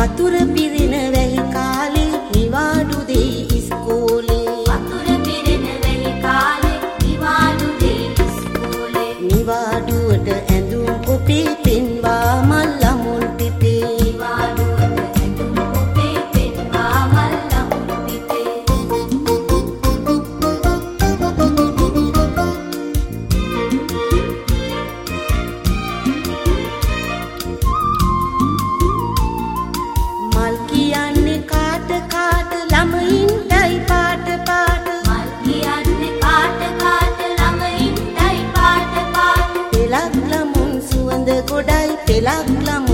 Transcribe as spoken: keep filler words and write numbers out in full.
වතුර පිරෙන වැහි කාලේ නිවාඩු දෙයි ඉස්කෝලේ. වතුර පිරෙන වැහි කාලේ නිවාඩු දෙයි ඉස්කෝලේ. නිවාඩුවට ඇඳුම් ඔපේ පෙන්වා මල් ළමුන් පිපේ. නිවාඩුවට ඇඳුම් ඔපේ පෙන්වා මල් ළමුන් පිපේ. මල් කියන්නේ කාට කාට ළමයින්ටයි පාට පාට. මල් කියන්නේ කාට කාට ළමයින්ටයි පාට පාට. පෙලක් ළමුන් සුවඳ ගොඩයි පෙලක් ළමුන්